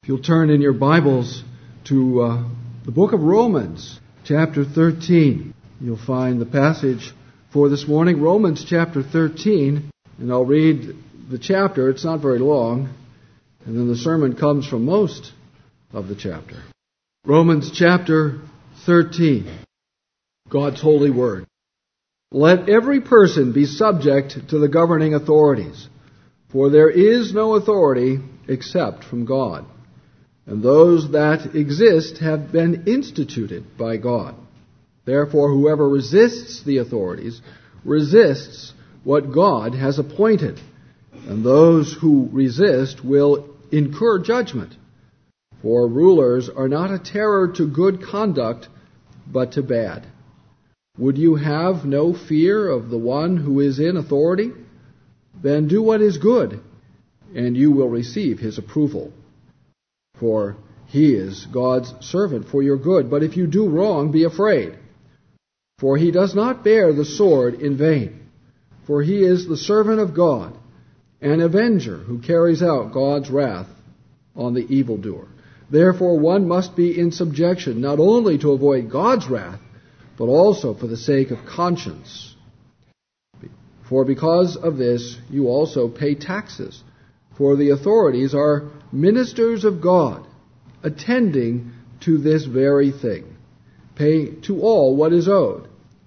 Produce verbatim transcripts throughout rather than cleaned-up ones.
If you'll turn in your Bibles to uh, the book of Romans, chapter thirteen, you'll find the passage for this morning, Romans chapter thirteen, and I'll read the chapter. It's not very long, and then the sermon comes from most of the chapter. Romans chapter thirteen, God's holy word. Let every person be subject to the governing authorities, for there is no authority except from God. And those that exist have been instituted by God. Therefore, whoever resists the authorities resists what God has appointed. And those who resist will incur judgment. For rulers are not a terror to good conduct, but to bad. Would you have no fear of the one who is in authority? Then do what is good, and you will receive his approval. For he is God's servant for your good. But if you do wrong, be afraid. For he does not bear the sword in vain. For he is the servant of God, an avenger who carries out God's wrath on the evildoer. Therefore one must be in subjection, not only to avoid God's wrath, but also for the sake of conscience. For because of this you also pay taxes. For the authorities are ministers of God, attending to this very thing. Pay to all what is owed.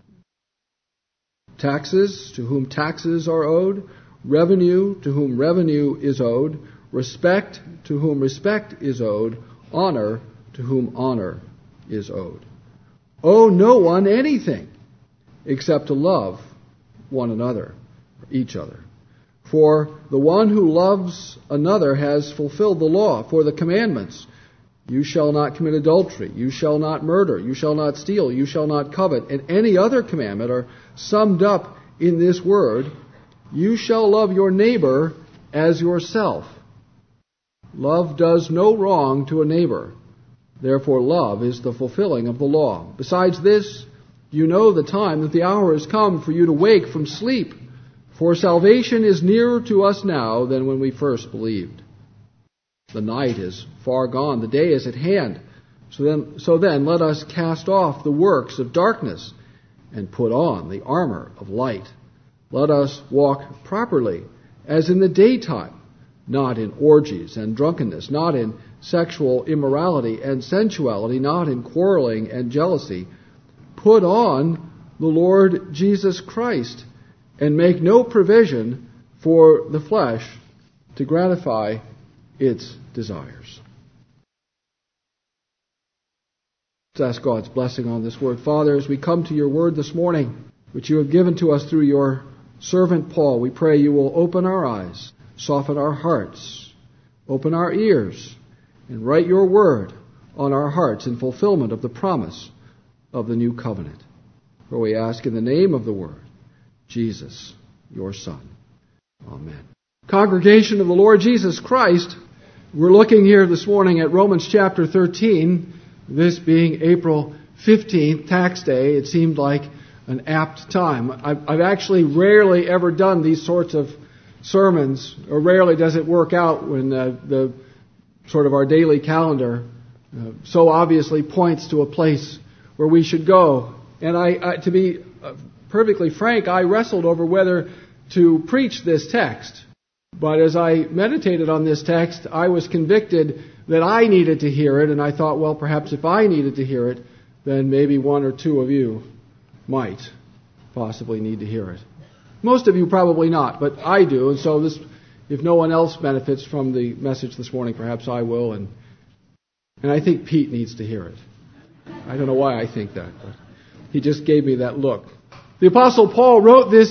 Taxes, to whom taxes are owed. Revenue, to whom revenue is owed. Respect, to whom respect is owed. Honor, to whom honor is owed. Owe no one anything, except to love one another, or each other. For the one who loves another has fulfilled the law. For the commandments, you shall not commit adultery, you shall not murder, you shall not steal, you shall not covet, and any other commandment are summed up in this word, you shall love your neighbor as yourself. Love does no wrong to a neighbor. Therefore love is the fulfilling of the law. Besides this, you know the time that the hour has come for you to wake from sleep. For salvation is nearer to us now than when we first believed. The night is far gone, the day is at hand. So then, so then let us cast off the works of darkness and put on the armor of light. Let us walk properly as in the daytime, not in orgies and drunkenness, not in sexual immorality and sensuality, not in quarreling and jealousy. Put on the Lord Jesus Christ, and make no provision for the flesh to gratify its desires. Let's ask God's blessing on this word. Father, as we come to your word this morning, which you have given to us through your servant Paul, we pray you will open our eyes, soften our hearts, open our ears, and write your word on our hearts in fulfillment of the promise of the new covenant. For we ask in the name of the word, Jesus, your Son. Amen. Congregation of the Lord Jesus Christ, we're looking here this morning at Romans chapter thirteen, this being April fifteenth, tax day. It seemed like an apt time. I've, I've actually rarely ever done these sorts of sermons, or rarely does it work out when uh, the sort of our daily calendar uh, so obviously points to a place where we should go. And I, I to be uh, perfectly frank, I wrestled over whether to preach this text. But as I meditated on this text, I was convicted that I needed to hear it, and I thought, well, perhaps if I needed to hear it, then maybe one or two of you might possibly need to hear it. Most of you probably not, but I do, and so this, if no one else benefits from the message this morning, perhaps I will, and and I think Pete needs to hear it. I don't know why I think that, but he just gave me that look. The Apostle Paul wrote this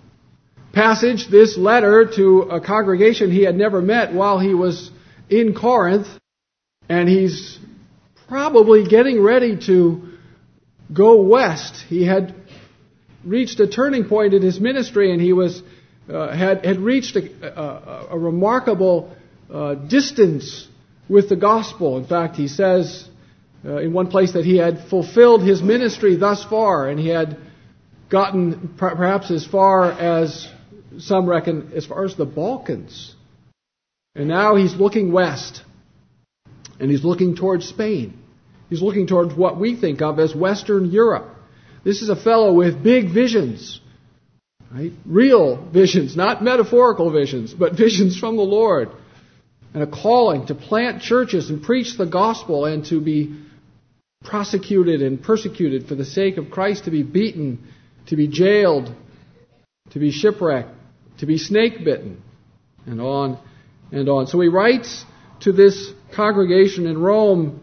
passage, this letter, to a congregation he had never met while he was in Corinth, and he's probably getting ready to go west. He had reached a turning point in his ministry, and he was uh, had had reached a, a, a remarkable uh, distance with the gospel. In fact, he says uh, in one place that he had fulfilled his ministry thus far, and he had gotten perhaps as far as some reckon as far as the Balkans. And now he's looking west. And he's looking towards Spain. He's looking towards what we think of as Western Europe. This is a fellow with big visions, right? Real visions, not metaphorical visions, but visions from the Lord. And a calling to plant churches and preach the gospel and to be prosecuted and persecuted for the sake of Christ, to be beaten, to be jailed, to be shipwrecked, to be snake bitten, and on and on. So he writes to this congregation in Rome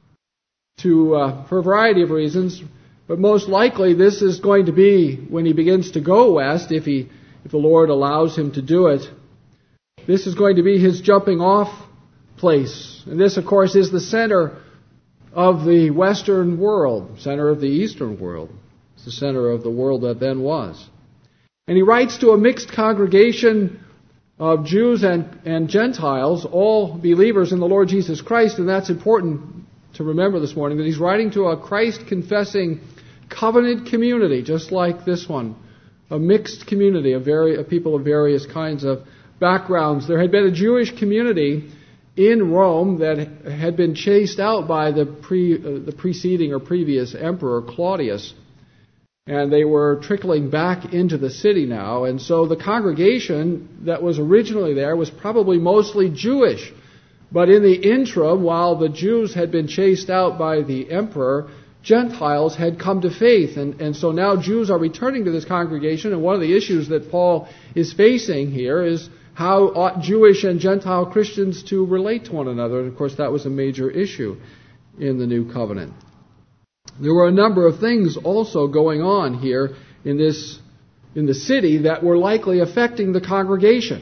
to uh, for a variety of reasons, but most likely this is going to be when he begins to go west, if he if the Lord allows him to do it. This is going to be his jumping off place. And this, of course, is the center of the Western world, center of the Eastern world. It's the center of the world that then was. And he writes to a mixed congregation of Jews and, and Gentiles, all believers in the Lord Jesus Christ, and that's important to remember this morning, that he's writing to a Christ-confessing covenant community, just like this one, a mixed community of, vari- of people of various kinds of backgrounds. There had been a Jewish community in Rome that had been chased out by the pre, uh, the preceding or previous emperor, Claudius, and they were trickling back into the city now. And so the congregation that was originally there was probably mostly Jewish. But in the interim, while the Jews had been chased out by the emperor, Gentiles had come to faith. And, and so now Jews are returning to this congregation. And one of the issues that Paul is facing here is how ought Jewish and Gentile Christians to relate to one another. And of course, that was a major issue in the New Covenant. There were a number of things also going on here in this, in the city that were likely affecting the congregation.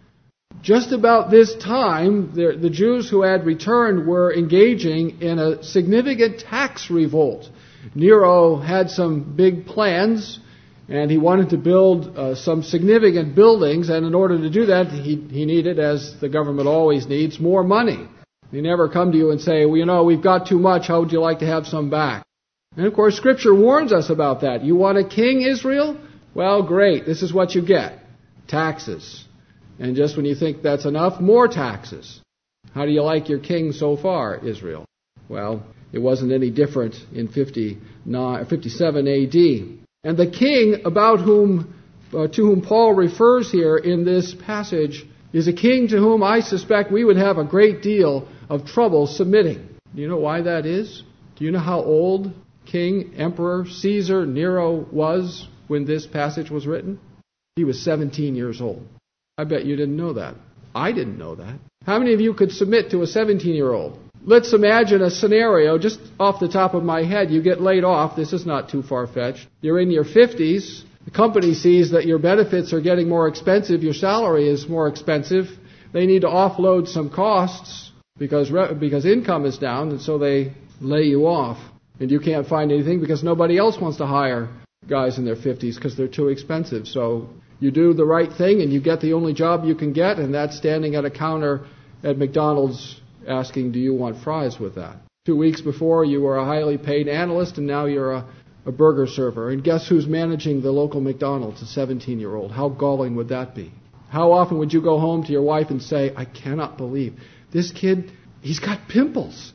Just about this time, the, the Jews who had returned were engaging in a significant tax revolt. Nero had some big plans, and he wanted to build uh, some significant buildings, and in order to do that, he, he needed, as the government always needs, more money. They never come to you and say, well, you know, we've got too much, how would you like to have some back? And of course, Scripture warns us about that. You want a king, Israel? Well, great. This is what you get. Taxes. And just when you think that's enough, more taxes. How do you like your king so far, Israel? Well, it wasn't any different in fifty-nine, fifty-seven A D. And the king about whom, uh, to whom Paul refers here in this passage is a king to whom I suspect we would have a great deal of trouble submitting. Do you know why that is? Do you know how old King, Emperor, Caesar, Nero was when this passage was written? He was seventeen years old. I bet you didn't know that. I didn't know that. How many of you could submit to a seventeen-year-old? Let's imagine a scenario, just off the top of my head. You get laid off. This is not too far-fetched. You're in your fifties. The company sees that your benefits are getting more expensive. Your salary is more expensive. They need to offload some costs because because income is down, and so they lay you off. And you can't find anything because nobody else wants to hire guys in their fifties because they're too expensive. So you do the right thing and you get the only job you can get, and that's standing at a counter at McDonald's asking, do you want fries with that? Two weeks before, you were a highly paid analyst, and now you're a, a burger server. And guess who's managing the local McDonald's? A seventeen-year-old. How galling would that be? How often would you go home to your wife and say, I cannot believe this kid, he's got pimples.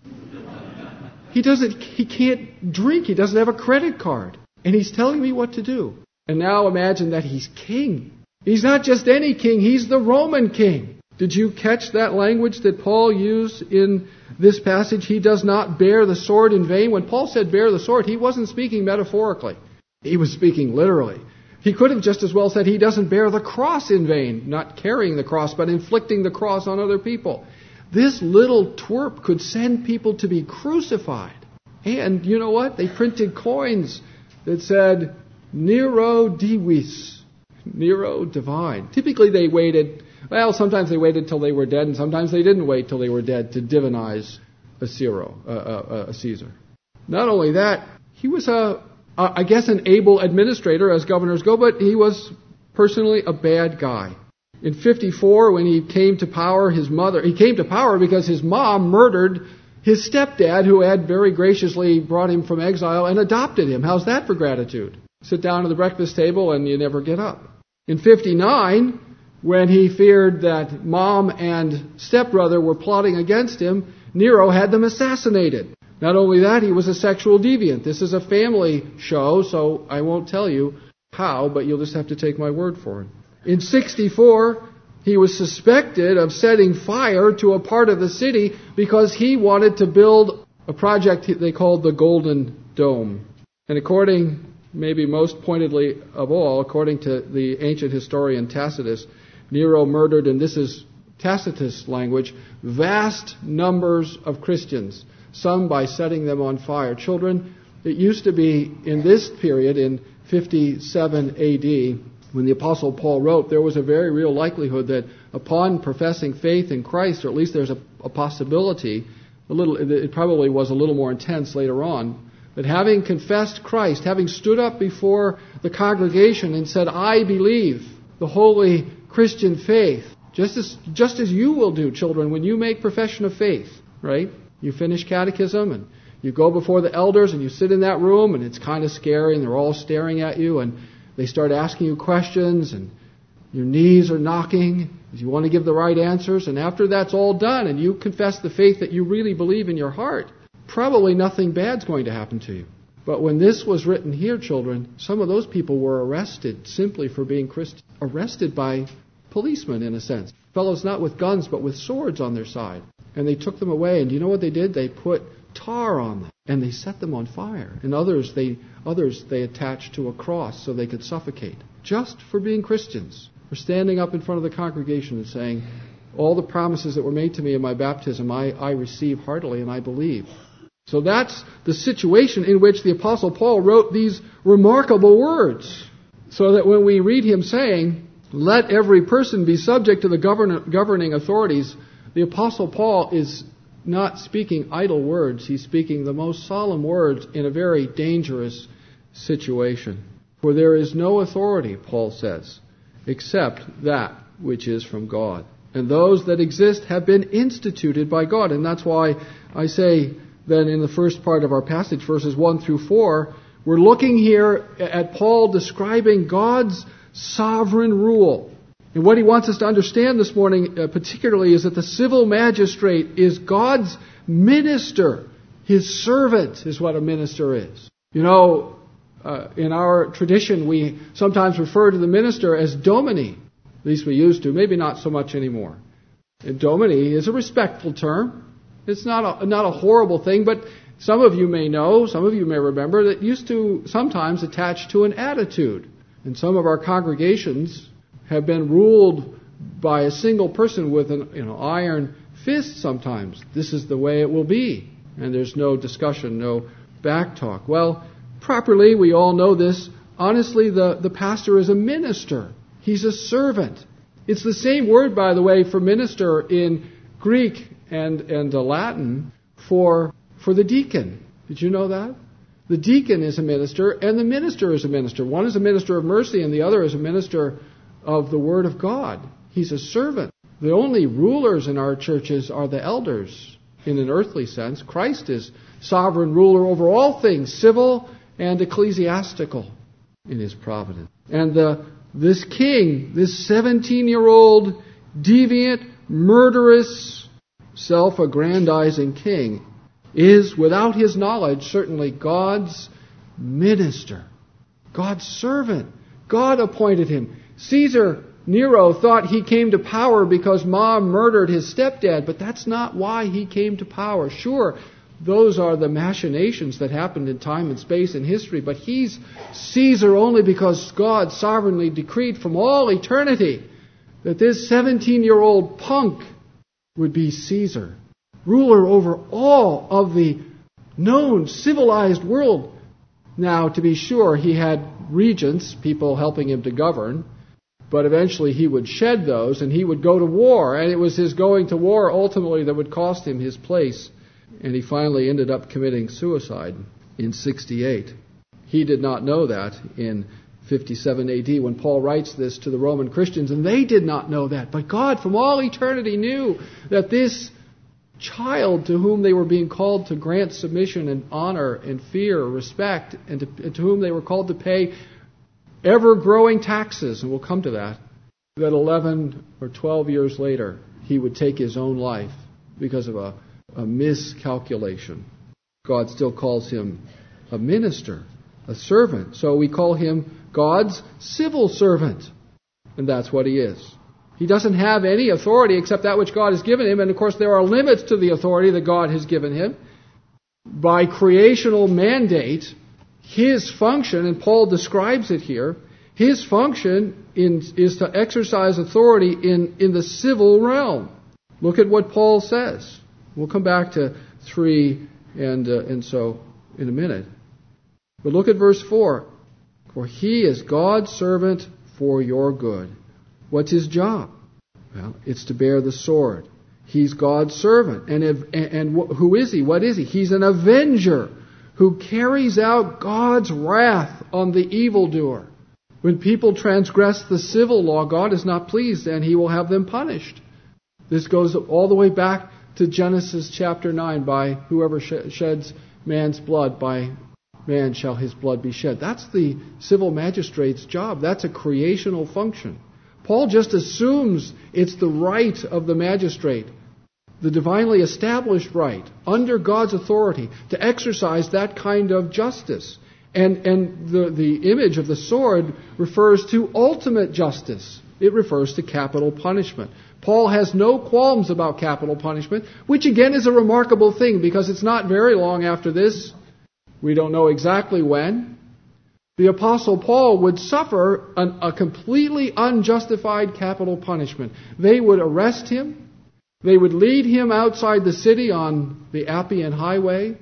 He doesn't, he can't drink. He doesn't have a credit card. And he's telling me what to do. And now imagine that he's king. He's not just any king. He's the Roman king. Did you catch that language that Paul used in this passage? He does not bear the sword in vain. When Paul said bear the sword, he wasn't speaking metaphorically. He was speaking literally. He could have just as well said he doesn't bear the cross in vain. Not carrying the cross, but inflicting the cross on other people. This little twerp could send people to be crucified. And you know what? They printed coins that said, Nero divis, Nero divine. Typically they waited, well, sometimes they waited till they were dead, and sometimes they didn't wait till they were dead to divinize a, Cero, uh, uh, a Caesar. Not only that, he was, a, a, I guess, an able administrator, as governors go, but he was personally a bad guy. In fifty-four, when he came to power, his mother, he came to power because his mom murdered his stepdad, who had very graciously brought him from exile and adopted him. How's that for gratitude? Sit down at the breakfast table and you never get up. In fifty-nine, when he feared that mom and stepbrother were plotting against him, Nero had them assassinated. Not only that, he was a sexual deviant. This is a family show, so I won't tell you how, but you'll just have to take my word for it. In sixty-four, he was suspected of setting fire to a part of the city because he wanted to build a project they called the Golden Dome. And according, maybe most pointedly of all, according to the ancient historian Tacitus, Nero murdered, and this is Tacitus' language, vast numbers of Christians, some by setting them on fire. Children, it used to be in this period, in fifty-seven A D, when the Apostle Paul wrote, there was a very real likelihood that upon professing faith in Christ, or at least there's a, a possibility, a little, it probably was a little more intense later on, that having confessed Christ, having stood up before the congregation and said, I believe the holy Christian faith, just as, just as you will do, children, when you make profession of faith, right? You finish catechism and you go before the elders and you sit in that room and it's kind of scary and they're all staring at you and they start asking you questions and your knees are knocking because you want to give the right answers. And after that's all done and you confess the faith that you really believe in your heart, probably nothing bad's going to happen to you. But when this was written here, children, some of those people were arrested simply for being Christians. Arrested by policemen, in a sense. Fellows not with guns, but with swords on their side. And they took them away. And do you know what they did? They put tar on them. And they set them on fire. And others they others they attached to a cross so they could suffocate. Just for being Christians. For standing up in front of the congregation and saying, all the promises that were made to me in my baptism, I, I receive heartily and I believe. So that's the situation in which the Apostle Paul wrote these remarkable words. So that when we read him saying, let every person be subject to the govern- governing authorities, the Apostle Paul is not speaking idle words. He's speaking the most solemn words in a very dangerous situation. For there is no authority, Paul says, except that which is from God. And those that exist have been instituted by God. And that's why I say then in the first part of our passage, verses one through four, we're looking here at Paul describing God's sovereign rule. And what he wants us to understand this morning uh, particularly is that the civil magistrate is God's minister. His servant is what a minister is. You know, uh, in our tradition we sometimes refer to the minister as domine. At least we used to, maybe not so much anymore. And domine is a respectful term. It's not a, not a horrible thing, but some of you may know, some of you may remember, that used to sometimes attach to an attitude. And some of our congregations have been ruled by a single person with an you know, iron fist sometimes. This is the way it will be. And there's no discussion, no back talk. Well, properly, we all know this. Honestly, the, the pastor is a minister. He's a servant. It's the same word, by the way, for minister in Greek and, and Latin for, for the deacon. Did you know that? The deacon is a minister, and the minister is a minister. One is a minister of mercy, and the other is a minister of the Word of God. He's a servant. The only rulers in our churches are the elders, in an earthly sense. Christ is sovereign ruler over all things, civil and ecclesiastical, in His providence. And the, this king, this seventeen-year-old, deviant, murderous, self-aggrandizing king, is, without his knowledge, certainly God's minister, God's servant. God appointed him. Caesar, Nero, thought he came to power because Mom murdered his stepdad, but that's not why he came to power. Sure, those are the machinations that happened in time and space and history, but he's Caesar only because God sovereignly decreed from all eternity that this seventeen-year-old punk would be Caesar, ruler over all of the known civilized world. Now, to be sure, he had regents, people helping him to govern, but eventually he would shed those and he would go to war, and it was his going to war ultimately that would cost him his place, and he finally ended up committing suicide in sixty-eight. He did not know that in fifty-seven A D when Paul writes this to the Roman Christians, and they did not know that. But God from all eternity knew that this child to whom they were being called to grant submission and honor and fear, respect, and to, and to whom they were called to pay ever-growing taxes, and we'll come to that, that eleven or twelve years later he would take his own life because of a, a miscalculation. God still calls him a minister, a servant. So we call him God's civil servant. And that's what he is. He doesn't have any authority except that which God has given him. And of course there are limits to the authority that God has given him. By creational mandate, his function, and Paul describes it here, his function in, is to exercise authority in, in the civil realm. Look at what Paul says. We'll come back to three and, uh, and so in a minute. But look at verse four. For he is God's servant for your good. What's his job? Well, it's to bear the sword. He's God's servant. And, if, and, and who is he? What is he? He's an avenger who carries out God's wrath on the evildoer. When people transgress the civil law, God is not pleased and he will have them punished. This goes all the way back to Genesis chapter nine. By whoever sheds man's blood, by man shall his blood be shed. That's the civil magistrate's job. That's a creational function. Paul just assumes it's the right of the magistrate, the divinely established right, under God's authority, to exercise that kind of justice. And, and the, the image of the sword refers to ultimate justice. It refers to capital punishment. Paul has no qualms about capital punishment, which again is a remarkable thing because it's not very long after this. We don't know exactly when. The Apostle Paul would suffer an, a completely unjustified capital punishment. They would arrest him. They would lead him outside the city on the Appian Highway.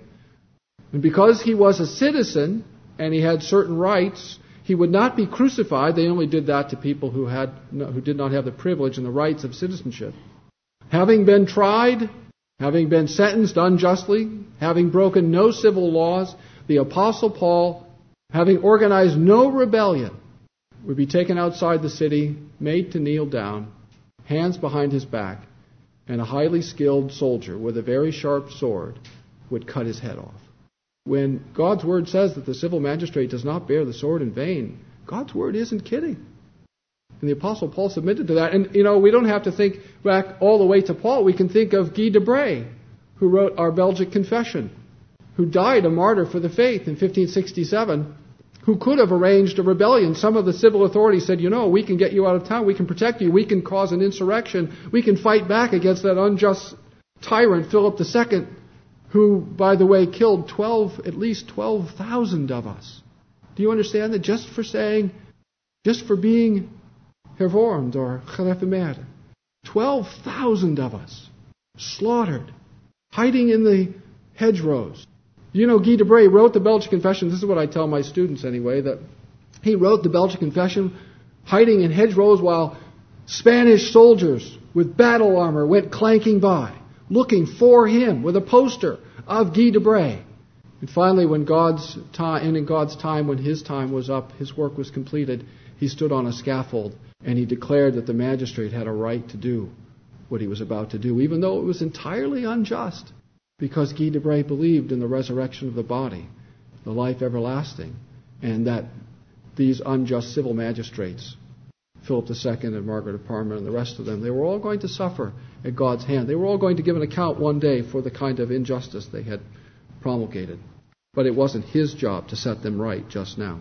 And because he was a citizen and he had certain rights, he would not be crucified. They only did that to people who had who did not have the privilege and the rights of citizenship. Having been tried, having been sentenced unjustly, having broken no civil laws, the Apostle Paul, having organized no rebellion, would be taken outside the city, made to kneel down, hands behind his back, and a highly skilled soldier with a very sharp sword would cut his head off. When God's Word says that the civil magistrate does not bear the sword in vain, God's Word isn't kidding. And the Apostle Paul submitted to that. And, you know, we don't have to think back all the way to Paul. We can think of Guy de Brès, who wrote our Belgic Confession, who died a martyr for the faith in fifteen sixty-seven, who could have arranged a rebellion. Some of the civil authorities said, you know, we can get you out of town, we can protect you, we can cause an insurrection, we can fight back against that unjust tyrant, Philip the Second, who, by the way, killed twelve, at least twelve thousand of us. Do you understand that just for saying, just for being hervormd or gereformeerd, twelve thousand of us slaughtered, hiding in the hedgerows. You know, Guy de Brès wrote the Belgic Confession. This is what I tell my students anyway, that he wrote the Belgic Confession hiding in hedgerows while Spanish soldiers with battle armor went clanking by, looking for him with a poster of Guy de Brès. And finally, when God's time, and in God's time, when his time was up, his work was completed, he stood on a scaffold and he declared that the magistrate had a right to do what he was about to do, even though it was entirely unjust. Because Guy de Brès believed in the resurrection of the body, the life everlasting, and that these unjust civil magistrates, Philip the Second and Margaret of Parma and the rest of them, they were all going to suffer at God's hand. They were all going to give an account one day for the kind of injustice they had promulgated. But it wasn't his job to set them right just now.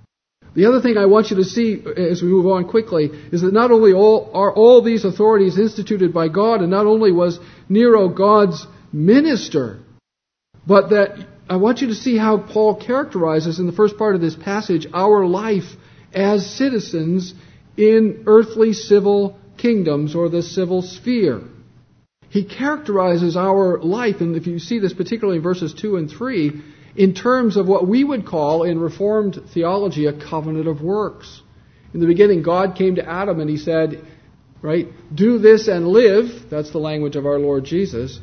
The other thing I want you to see as we move on quickly is that not only all, are all these authorities instituted by God, and not only was Nero God's minister, but that I want you to see how Paul characterizes in the first part of this passage our life as citizens in earthly civil kingdoms or the civil sphere. He characterizes our life, and if you see this particularly in verses two and three, in terms of what we would call in Reformed theology a covenant of works. In the beginning, God came to Adam and he said, right, do this and live. That's the language of our Lord Jesus.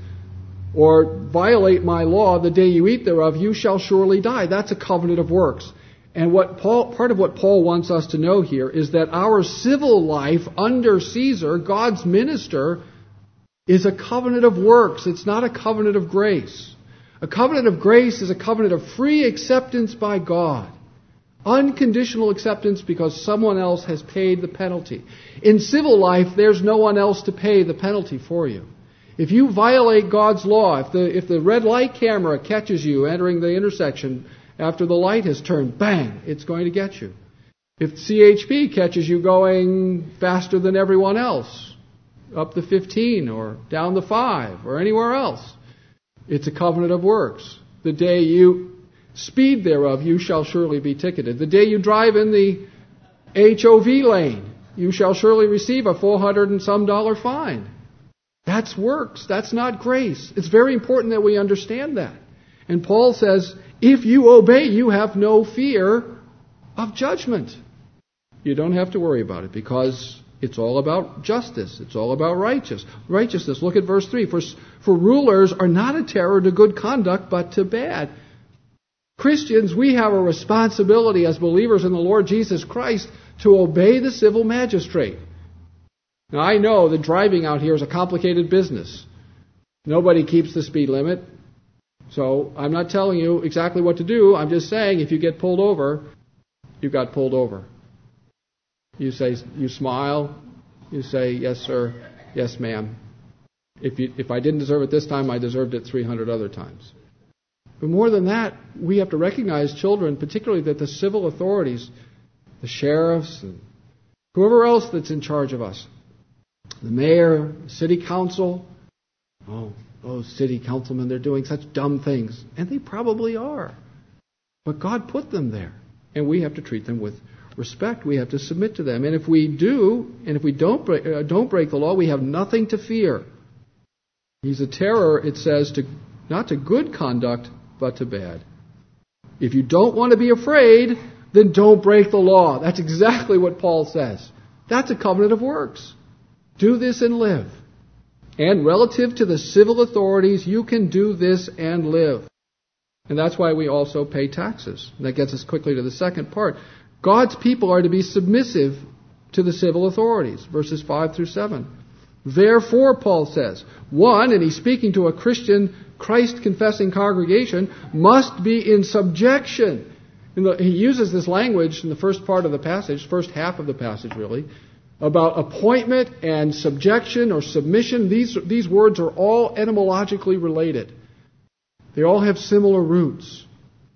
Or violate my law, the day you eat thereof, you shall surely die. That's a covenant of works. And what Paul, part of what Paul wants us to know here is that our civil life under Caesar, God's minister, is a covenant of works. It's not a covenant of grace. A covenant of grace is a covenant of free acceptance by God. Unconditional acceptance because someone else has paid the penalty. In civil life, there's no one else to pay the penalty for you. If you violate God's law, if the if the red light camera catches you entering the intersection after the light has turned, bang, it's going to get you. If C H P catches you going faster than everyone else, up the fifteen or down the five or anywhere else, it's a covenant of works. The day you speed thereof, you shall surely be ticketed. The day you drive in the H O V lane, you shall surely receive a four hundred and some dollar fine. That's works. That's not grace. It's very important that we understand that. And Paul says, if you obey, you have no fear of judgment. You don't have to worry about it because it's all about justice. It's all about righteous, righteousness. Look at verse three. For, for rulers are not a terror to good conduct, but to bad. Christians, we have a responsibility as believers in the Lord Jesus Christ to obey the civil magistrate. Now, I know that driving out here is a complicated business. Nobody keeps the speed limit. So I'm not telling you exactly what to do. I'm just saying if you get pulled over, you got pulled over. You say, you smile. You say, yes, sir. Yes, ma'am. If you, if I didn't deserve it this time, I deserved it three hundred other times. But more than that, we have to recognize, children, particularly that the civil authorities, the sheriffs, and whoever else that's in charge of us, the mayor, city council, oh, those city councilmen, they're doing such dumb things. And they probably are. But God put them there. And we have to treat them with respect. We have to submit to them. And if we do, and if we don't break, uh, don't break the law, we have nothing to fear. He's a terror, it says, to not to good conduct, but to bad. If you don't want to be afraid, then don't break the law. That's exactly what Paul says. That's a covenant of works. Do this and live. And relative to the civil authorities, you can do this and live. And that's why we also pay taxes. And that gets us quickly to the second part. God's people are to be submissive to the civil authorities, verses five through seven. Therefore, Paul says, one, and he's speaking to a Christian, Christ-confessing congregation, must be in subjection. In the, he uses this language in the first part of the passage, first half of the passage really, about appointment and subjection or submission. These, these words are all etymologically related. They all have similar roots.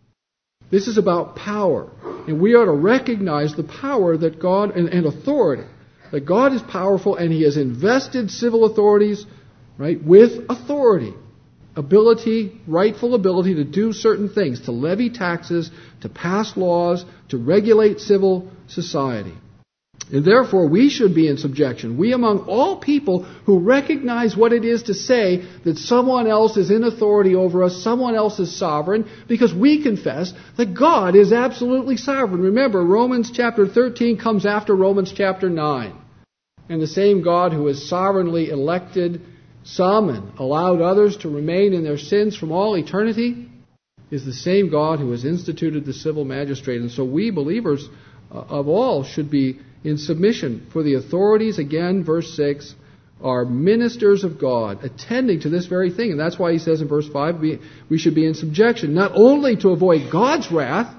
This is about power. And we ought to recognize the power that God, and, and authority, that God is powerful and He has invested civil authorities, right, with authority. Ability, rightful ability to do certain things, to levy taxes, to pass laws, to regulate civil society. And therefore, we should be in subjection. We among all people who recognize what it is to say that someone else is in authority over us, someone else is sovereign, because we confess that God is absolutely sovereign. Remember, Romans chapter thirteen comes after Romans chapter nine. And the same God who has sovereignly elected some and allowed others to remain in their sins from all eternity is the same God who has instituted the civil magistrate. And so we believers of all should be in submission. For the authorities, again, verse six, are ministers of God, attending to this very thing. And that's why he says in verse five, we, we should be in subjection, not only to avoid God's wrath.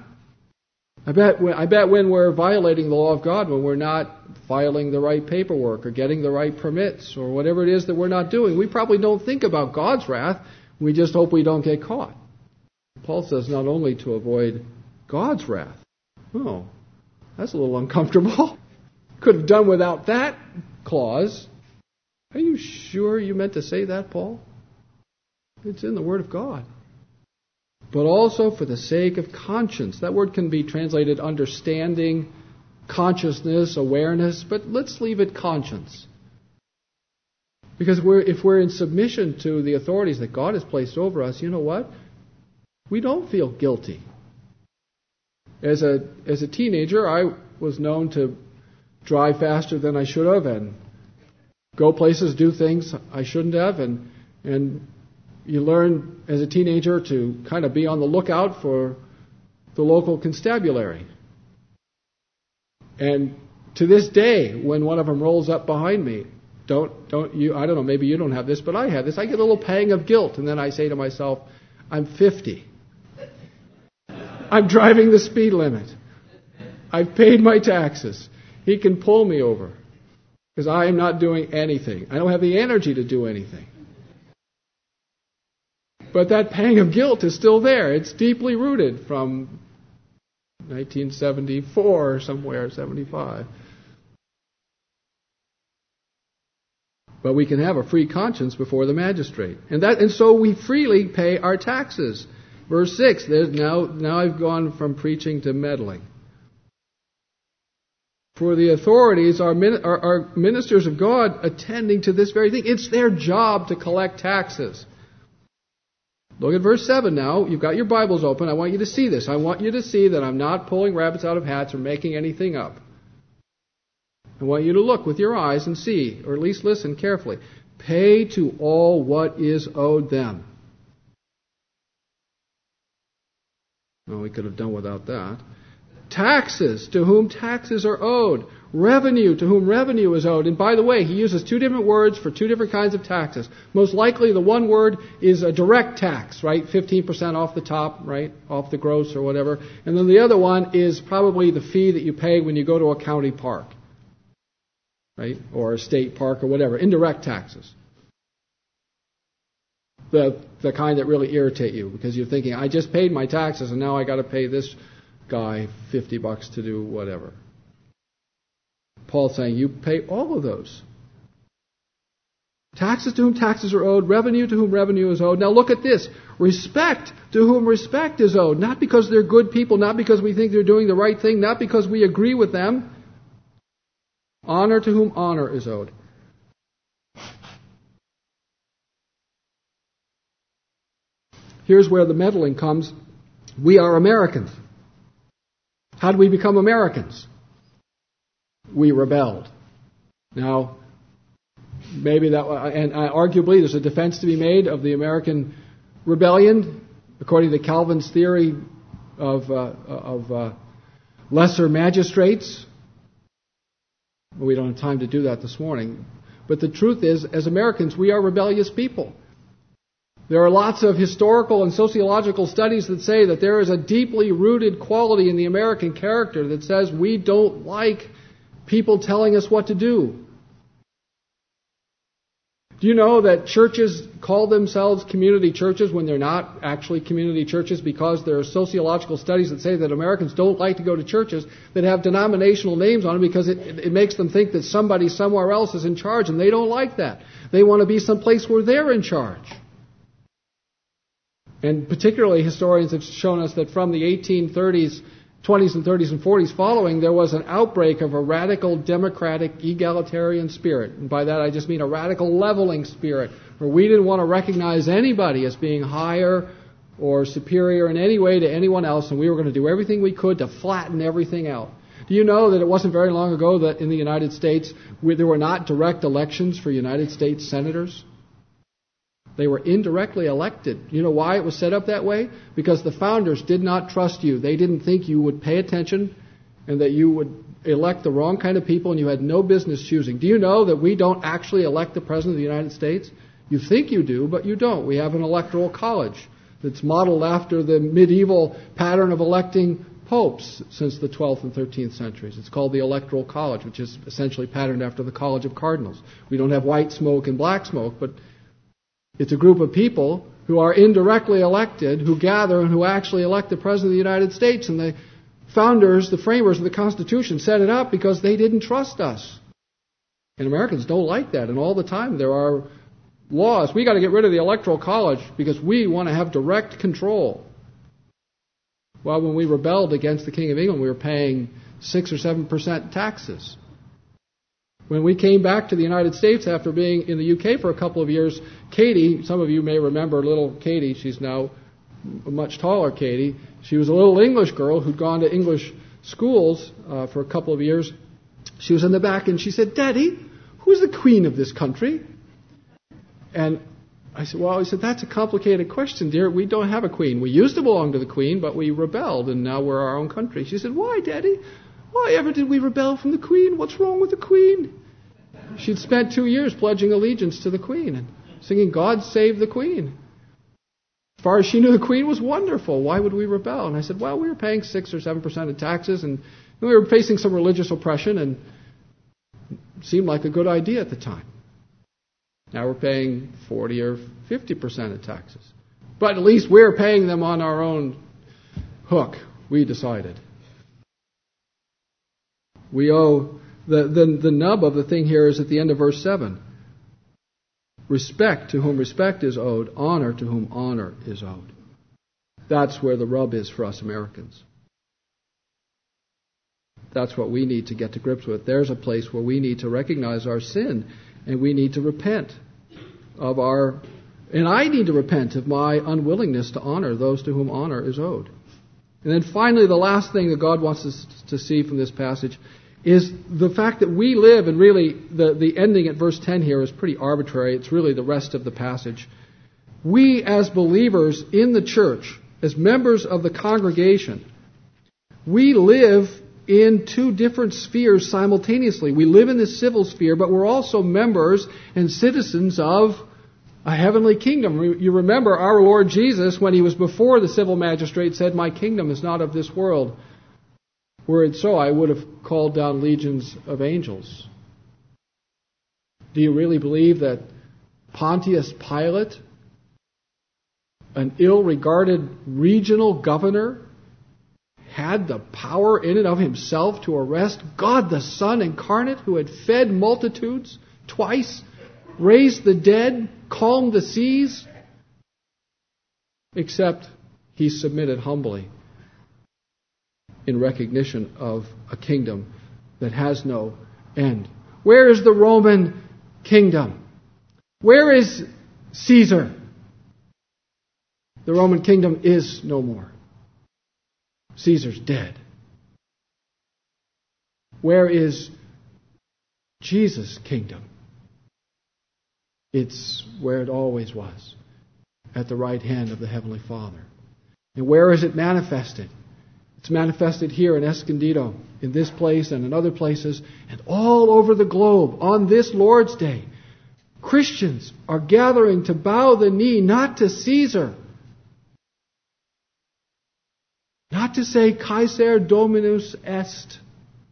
I bet, I bet when we're violating the law of God, when we're not filing the right paperwork or getting the right permits or whatever it is that we're not doing, we probably don't think about God's wrath. We just hope we don't get caught. Paul says not only to avoid God's wrath. Oh, that's a little uncomfortable. Could have done without that clause. Are you sure you meant to say that, Paul? It's in the Word of God. But also for the sake of conscience. That word can be translated understanding, consciousness, awareness, but let's leave it conscience. Because we're, if we're in submission to the authorities that God has placed over us, you know what? We don't feel guilty. As a as a teenager, I was known to drive faster than I should have and go places, do things I shouldn't have. And, and you learn as a teenager to kind of be on the lookout for the local constabulary. And to this day, when one of them rolls up behind me, don't don't you? I don't know. Maybe you don't have this, but I have this. I get a little pang of guilt, and then I say to myself, "I'm fifty. I'm driving the speed limit. I've paid my taxes. He can pull me over because I am not doing anything. I don't have the energy to do anything." But that pang of guilt is still there. It's deeply rooted from nineteen seventy-four or somewhere, seventy-five. But we can have a free conscience before the magistrate. And that, and so we freely pay our taxes. Verse six, there's now, now I've gone from preaching to meddling. For the authorities are, are, are ministers of God attending to this very thing. It's their job to collect taxes. Look at verse seven now. You've got your Bibles open. I want you to see this. I want you to see that I'm not pulling rabbits out of hats or making anything up. I want you to look with your eyes and see, or at least listen carefully. Pay to all what is owed them. Well, we could have done without that. Taxes, to whom taxes are owed. Revenue, to whom revenue is owed. And by the way, he uses two different words for two different kinds of taxes. Most likely the one word is a direct tax, right? fifteen percent off the top, right? Off the gross or whatever. And then the other one is probably the fee that you pay when you go to a county park, right? Or a state park or whatever. Indirect taxes. The, the kind that really irritate you because you're thinking, I just paid my taxes and now I got to pay this guy fifty bucks to do whatever. Paul's saying you pay all of those. Taxes to whom taxes are owed, revenue to whom revenue is owed. Now look at this. Respect to whom respect is owed. Not because they're good people, not because we think they're doing the right thing, not because we agree with them. Honor to whom honor is owed. Here's where the meddling comes. We are Americans. How did we become Americans? We rebelled. Now, maybe that, and arguably there's a defense to be made of the American rebellion, according to Calvin's theory of, uh, of uh, lesser magistrates. We don't have time to do that this morning. But the truth is, as Americans, we are rebellious people. There are lots of historical and sociological studies that say that there is a deeply rooted quality in the American character that says we don't like people telling us what to do. Do you know that churches call themselves community churches when they're not actually community churches because there are sociological studies that say that Americans don't like to go to churches that have denominational names on them because it, it makes them think that somebody somewhere else is in charge, and they don't like that. They want to be someplace where they're in charge. And particularly historians have shown us that from the eighteen thirties, twenties and thirties and forties following, there was an outbreak of a radical democratic egalitarian spirit. And by that I just mean a radical leveling spirit, where we didn't want to recognize anybody as being higher or superior in any way to anyone else, and we were going to do everything we could to flatten everything out. Do you know that it wasn't very long ago that in the United States there were not direct elections for United States senators? They were indirectly elected. You know why it was set up that way? Because the founders did not trust you. They didn't think you would pay attention and that you would elect the wrong kind of people and you had no business choosing. Do you know that we don't actually elect the President of the United States? You think you do, but you don't. We have an electoral college that's modeled after the medieval pattern of electing popes since the twelfth and thirteenth centuries. It's called the Electoral College, which is essentially patterned after the College of Cardinals. We don't have white smoke and black smoke, but it's a group of people who are indirectly elected, who gather and who actually elect the President of the United States. And the founders, the framers of the Constitution, set it up because they didn't trust us. And Americans don't like that. And all the time there are laws. We got to get rid of the Electoral College because we want to have direct control. Well, when we rebelled against the King of England, we were paying six or seven percent taxes. When we came back to the United States after being in the U K for a couple of years, Katie, some of you may remember little Katie, she's now a much taller Katie. She was a little English girl who'd gone to English schools uh, for a couple of years. She was in the back and she said, "Daddy, who's the Queen of this country?" And I said, well, I said, that's a complicated question, dear. We don't have a queen. We used to belong to the Queen, but we rebelled and now we're our own country. She said, why, Daddy? Why ever did we rebel from the Queen? What's wrong with the Queen? She'd spent two years pledging allegiance to the Queen and singing God Save the Queen. As far as she knew, the Queen was wonderful. Why would we rebel? And I said, well, we were paying six or seven percent of taxes and we were facing some religious oppression and it seemed like a good idea at the time. Now we're paying forty or fifty percent of taxes. But at least we're paying them on our own hook, we decided. We owe, the, the, the nub of the thing here is at the end of verse seven. Respect to whom respect is owed, honor to whom honor is owed. That's where the rub is for us Americans. That's what we need to get to grips with. There's a place where we need to recognize our sin, and we need to repent of our, and I need to repent of my unwillingness to honor those to whom honor is owed. And then finally, the last thing that God wants us to see from this passage is the fact that we live, and really the, the ending at verse ten here is pretty arbitrary. It's really the rest of the passage. We as believers in the church, as members of the congregation, we live in two different spheres simultaneously. We live in the civil sphere, but we're also members and citizens of a heavenly kingdom. You remember our Lord Jesus, when he was before the civil magistrate, said, "My kingdom is not of this world. Were it so, I would have called down legions of angels." Do you really believe that Pontius Pilate, an ill-regarded regional governor, had the power in and of himself to arrest God the Son incarnate, who had fed multitudes twice, raised the dead, calmed the seas? Except he submitted humbly in recognition of a kingdom that has no end. Where is the Roman kingdom? Where is Caesar? The Roman kingdom is no more. Caesar's dead. Where is Jesus' kingdom? It's where it always was, at the right hand of the Heavenly Father. And where is it manifested? It's manifested here in Escondido, in this place and in other places, and all over the globe on this Lord's Day. Christians are gathering to bow the knee, not to Caesar, not to say Caesar Dominus est,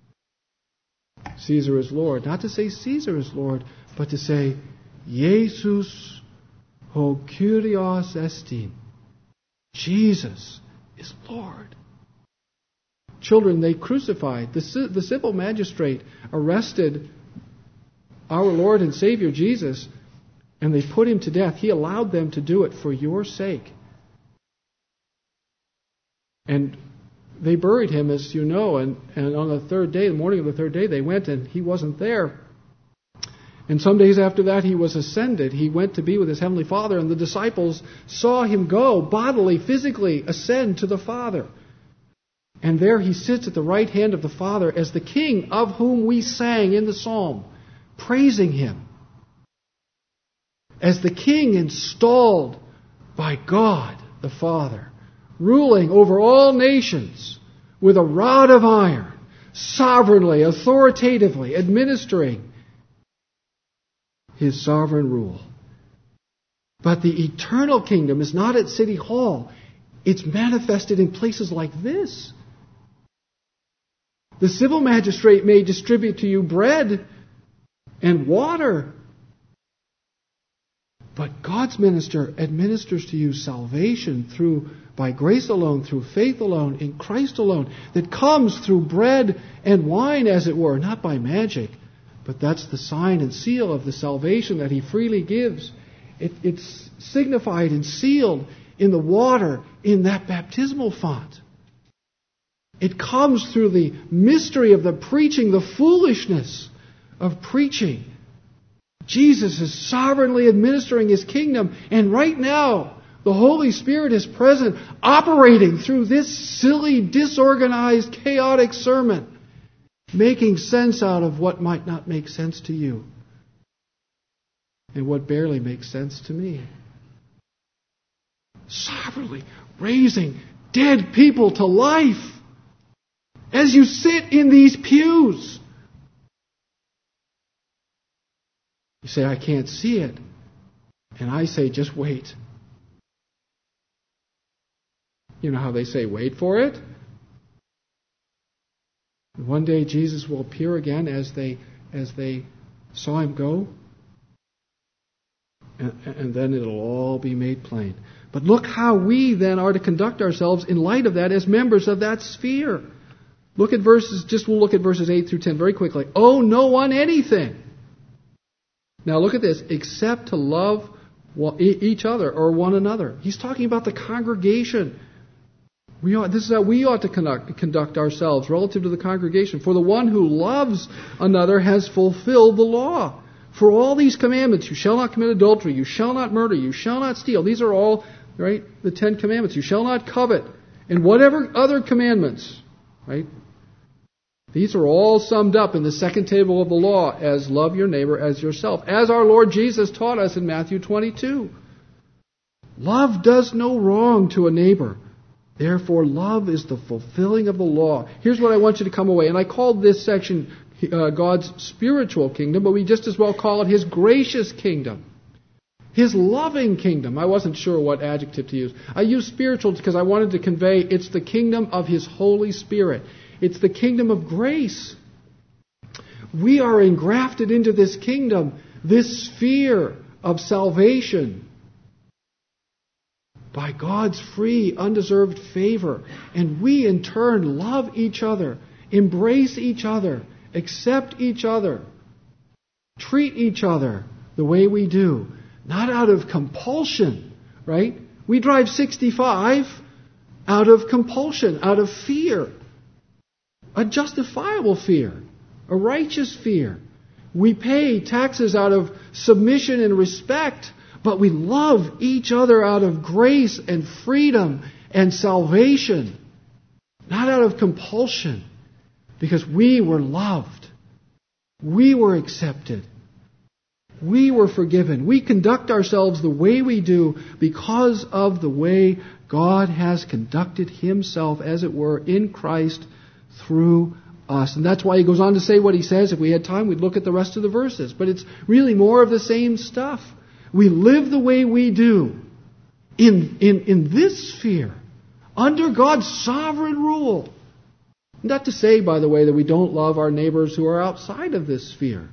Caesar is Lord, not to say Caesar is Lord, but to say Jesus ho Kyrios estin, Jesus is Lord. Children, they crucified, the, the civil magistrate arrested our Lord and Savior Jesus, and they put him to death. He allowed them to do it for your sake. And they buried him, as you know, and, and on the third day, the morning of the third day, they went and he wasn't there. And some days after that, he was ascended. He went to be with his Heavenly Father, and the disciples saw him go bodily, physically ascend to the Father. And there he sits at the right hand of the Father as the King of whom we sang in the psalm, praising him. As the King installed by God the Father, ruling over all nations with a rod of iron, sovereignly, authoritatively administering his sovereign rule. But the eternal kingdom is not at City Hall. It's manifested in places like this. The civil magistrate may distribute to you bread and water, but God's minister administers to you salvation through, by grace alone, through faith alone, in Christ alone, that comes through bread and wine, as it were, not by magic, but that's the sign and seal of the salvation that he freely gives. It, it's signified and sealed in the water in that baptismal font. It comes through the mystery of the preaching, the foolishness of preaching. Jesus is sovereignly administering his kingdom, and right now the Holy Spirit is present, operating through this silly, disorganized, chaotic sermon, making sense out of what might not make sense to you, and what barely makes sense to me. Sovereignly raising dead people to life as you sit in these pews. You say, I can't see it. And I say, just wait. You know how they say, wait for it? One day Jesus will appear again as they as they saw him go. And, and then it'll all be made plain. But look how we then are to conduct ourselves in light of that as members of that sphere. Look at verses, just we'll look at verses eight through ten very quickly. Owe no one anything. Now look at this. Except to love each other or one another. He's talking about the congregation. We ought, this is how we ought to conduct, conduct ourselves relative to the congregation. For the one who loves another has fulfilled the law. For all these commandments, you shall not commit adultery, you shall not murder, you shall not steal. These are all, right, the Ten Commandments. You shall not covet. And whatever other commandments, right, these are all summed up in the second table of the law as love your neighbor as yourself, as our Lord Jesus taught us in Matthew twenty-two. Love does no wrong to a neighbor. Therefore, love is the fulfilling of the law. Here's what I want you to come away. And I called this section uh, God's spiritual kingdom, but we just as well call it His gracious kingdom. His loving kingdom. I wasn't sure what adjective to use. I used spiritual because I wanted to convey it's the kingdom of His Holy Spirit. It's the kingdom of grace. We are engrafted into this kingdom, this sphere of salvation, by God's free, undeserved favor. And we in turn love each other, embrace each other, accept each other, treat each other the way we do. Not out of compulsion, right? We drive sixty-five out of compulsion, out of fear. A justifiable fear, a righteous fear. We pay taxes out of submission and respect, but we love each other out of grace and freedom and salvation, not out of compulsion, because we were loved. We were accepted. We were forgiven. We conduct ourselves the way we do because of the way God has conducted Himself, as it were, in Christ through us. And that's why he goes on to say what he says. If we had time, we'd look at the rest of the verses. But it's really more of the same stuff. We live the way we do in, in, in this sphere, under God's sovereign rule. Not to say, by the way, that we don't love our neighbors who are outside of this sphere.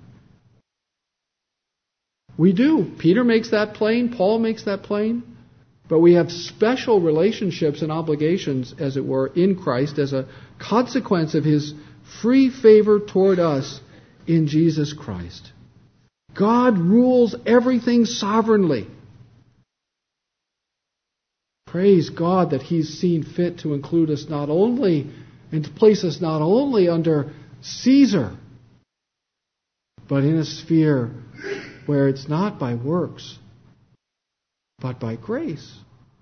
We do. Peter makes that plain. Paul makes that plain. But we have special relationships and obligations, as it were, in Christ as a consequence of His free favor toward us in Jesus Christ. God rules everything sovereignly. Praise God that He's seen fit to include us not only, and to place us not only under Caesar, but in a sphere where it's not by works, but by grace.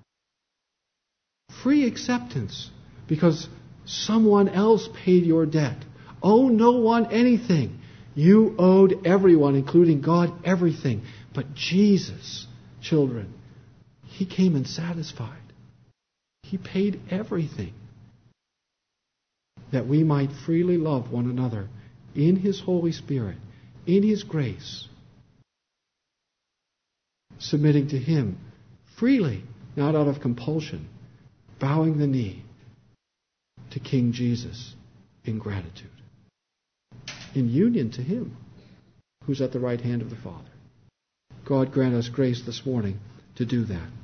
Free acceptance, because someone else paid your debt. Owe no one anything. You owed everyone, including God, everything. But Jesus, children, He came and satisfied. He paid everything that we might freely love one another in His Holy Spirit, in His grace, submitting to Him freely, not out of compulsion, bowing the knee to King Jesus in gratitude, in union to Him who's at the right hand of the Father. God grant us grace this morning to do that.